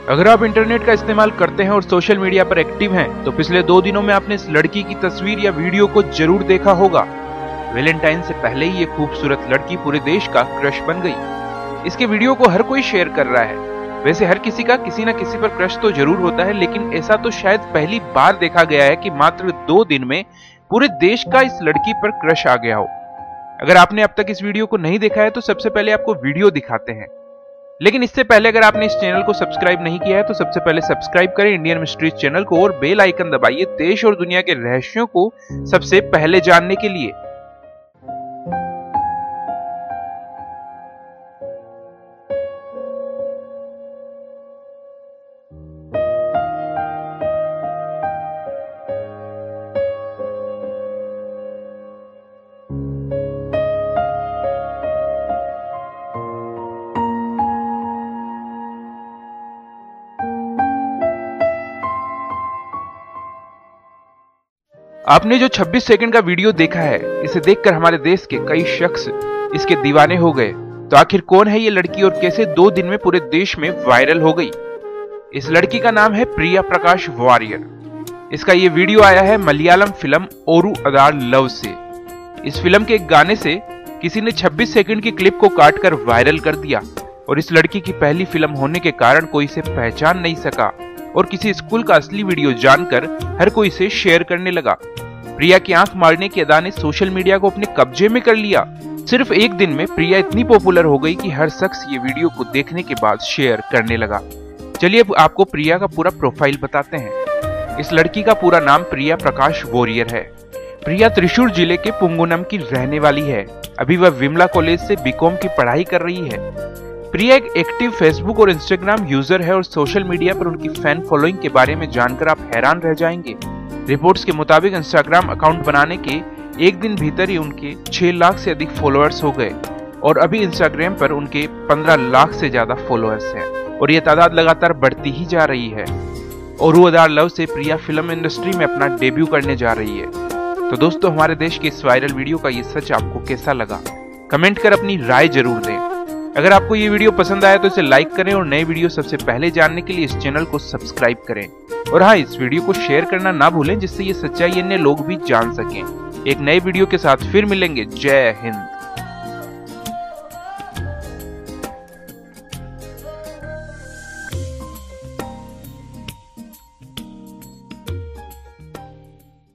अगर आप इंटरनेट का इस्तेमाल करते हैं और सोशल मीडिया पर एक्टिव हैं, तो पिछले 2 दिनों में आपने इस लड़की की तस्वीर या वीडियो को जरूर देखा होगा। वैलेंटाइन से पहले ही ये खूबसूरत लड़की पूरे देश का क्रश बन गई। इसके वीडियो को हर कोई शेयर कर रहा है। वैसे हर किसी का किसी न किसी पर क्रश तो जरूर होता है, लेकिन ऐसा तो शायद पहली बार देखा गया है कि मात्र 2 दिन में पूरे देश का इस लड़की पर क्रश आ गया हो। अगर आपने अब तक इस वीडियो को नहीं देखा है तो सबसे पहले आपको वीडियो दिखाते हैं। लेकिन इससे पहले अगर आपने इस चैनल को सब्सक्राइब नहीं किया है तो सबसे पहले सब्सक्राइब करें इंडियन मिस्ट्रीज चैनल को और बेल आइकन दबाइए देश और दुनिया के रहस्यों को सबसे पहले जानने के लिए। आपने जो 26 सेकंड का वीडियो देखा है, इसे देखकर हमारे देश के कई शख्स इसके दीवाने हो गए। तो आखिर कौन है ये लड़की और कैसे 2 दिन में पूरे देश में वायरल हो गई? इस लड़की का नाम है प्रिया प्रकाश वॉरियर। इसका ये वीडियो आया है मलयालम फिल्म ओरू अदार लव से। इस फिल्म के एक गाने से किसी ने 26 सेकंड की क्लिप को काटकर वायरल कर दिया और इस लड़की की पहली फिल्म होने के कारण कोई इसे पहचान नहीं सका और किसी स्कूल का असली वीडियो जानकर हर कोई इसे शेयर करने लगा। प्रिया की आंख मारने की अदा ने सोशल मीडिया को अपने कब्जे में कर लिया। सिर्फ एक दिन में प्रिया इतनी पॉपुलर हो गई कि हर शख्स ये वीडियो को देखने के बाद शेयर करने लगा। चलिए अब आपको प्रिया का पूरा प्रोफाइल बताते हैं। इस लड़की का पूरा नाम प्रिया प्रकाश वॉरियर है। प्रिया त्रिशूर जिले के पुंगुनम की रहने वाली है। अभी वह विमला कॉलेज से बीकॉम की पढ़ाई कर रही है। प्रिया एक एक्टिव फेसबुक और इंस्टाग्राम यूजर है और सोशल मीडिया पर उनकी फैन फॉलोइंग के बारे में जानकर आप हैरान रह जाएंगे। रिपोर्ट्स के मुताबिक इंस्टाग्राम अकाउंट बनाने के एक दिन भीतर ही उनके 6 लाख से अधिक फॉलोअर्स हो गए और अभी इंस्टाग्राम पर उनके 15 लाख से ज्यादा फॉलोअर्स हैं और यह तादाद लगातार बढ़ती ही जा रही है। ओरू अदार लव से प्रिया फिल्म इंडस्ट्री में अपना डेब्यू करने जा रही है। तो दोस्तों, हमारे देश के इस वायरल वीडियो का ये सच आपको कैसा लगा? कमेंट कर अपनी राय जरूर दें। अगर आपको ये वीडियो पसंद आया तो इसे लाइक करें और नए वीडियो सबसे पहले जानने के लिए इस चैनल को सब्सक्राइब करें। और हाँ, इस वीडियो को शेयर करना ना भूलें जिससे ये सच्चाई अन्य लोग भी जान सकें। एक नए वीडियो के साथ फिर मिलेंगे। जय हिंद।